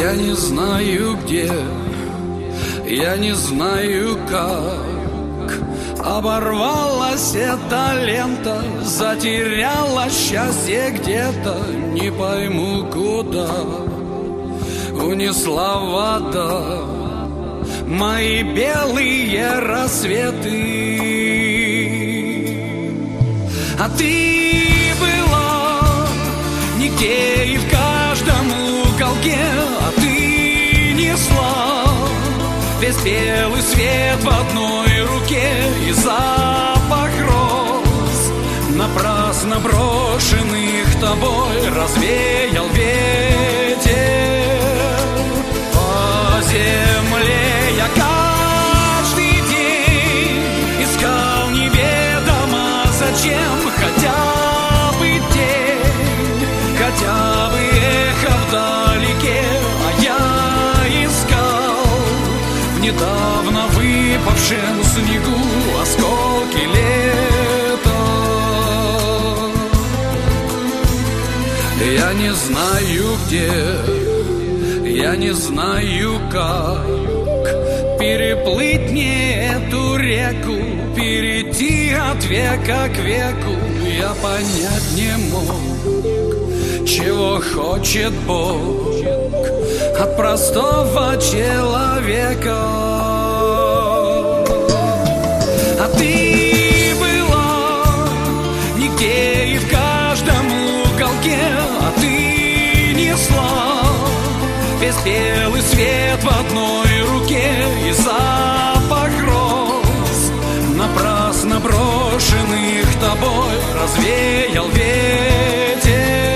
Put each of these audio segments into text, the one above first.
Я не знаю где, я не знаю как. Оборвалась эта лента, затеряла счастье где-то, не пойму куда. Унесла вода мои белые рассветы. А ты была нигде и в каждом уголке, а ты несла весь белый свет в одной руке. И запах роз, напрасно брошенных тобой, развеял ветер. По земле я каждый день искал неведомо зачем, хотя бы день, хотя бы эхо вдалеке. А я искал в недавно выпавшем снегу осколки лета. Я не знаю где, я не знаю как переплыть мне эту реку, перейти от века к веку. Я понять не мог, чего хочет Бог от простого человека. А ты была нигде и в каждом уголке, а ты несла весь белый свет в одной руке. И запах роз, напрасно брошенных тобой, развеял ветер.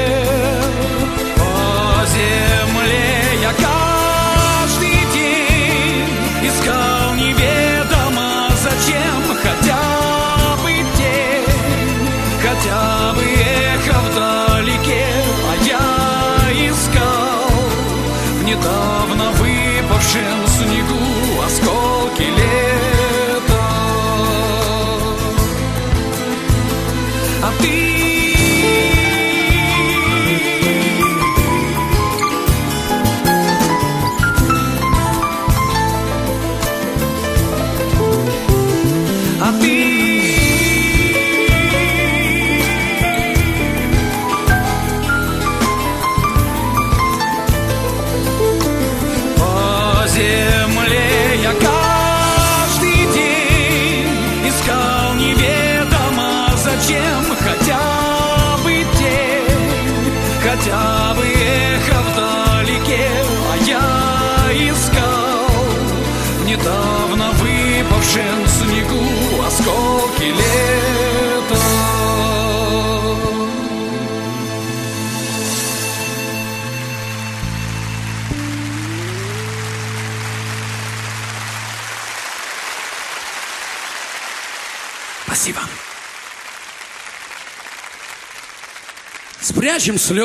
По земле я каждый день искал неведомо зачем, хотя бы день, хотя бы эхо вдалеке. А я искал в недавно выпавшем снегу осколки лета. А ты по земле я каждый день искал неведомо зачем, хотя бы день, хотя бы эхо вдалеке. А я искал в недавно выпавшем снегу осколки лета. Спасибо. Спрячем слезы.